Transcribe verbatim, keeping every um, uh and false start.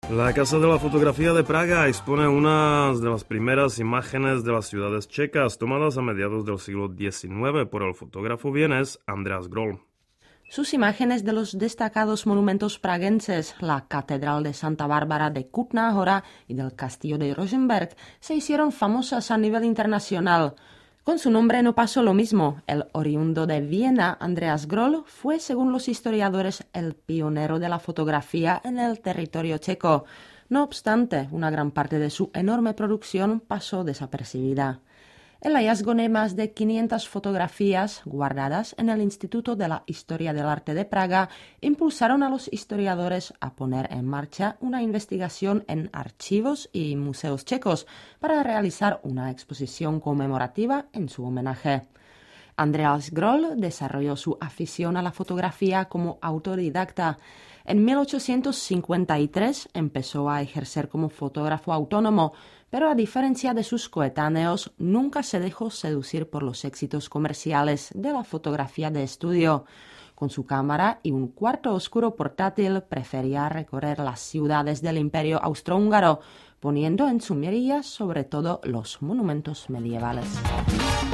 La Casa de la Fotografía de Praga expone unas de las primeras imágenes de las ciudades checas tomadas a mediados del siglo diecinueve por el fotógrafo vienés Andreas Groll. Sus imágenes de los destacados monumentos praguenses, la Catedral de Santa Bárbara de Kutná Hora y del Castillo de Rosenberg, se hicieron famosas a nivel internacional. Con su nombre no pasó lo mismo. El oriundo de Viena, Andreas Groll, fue, según los historiadores, el pionero de la fotografía en el territorio checo. No obstante, una gran parte de su enorme producción pasó desapercibida. El hallazgo de más de quinientas fotografías guardadas en el Instituto de la Historia del Arte de Praga impulsaron a los historiadores a poner en marcha una investigación en archivos y museos checos para realizar una exposición conmemorativa en su homenaje. Andreas Groll desarrolló su afición a la fotografía como autodidacta. En mil ochocientos cincuenta y tres empezó a ejercer como fotógrafo autónomo, pero a diferencia de sus coetáneos, nunca se dejó seducir por los éxitos comerciales de la fotografía de estudio. Con su cámara y un cuarto oscuro portátil, prefería recorrer las ciudades del Imperio Austrohúngaro, poniendo en su mirilla sobre todo los monumentos medievales.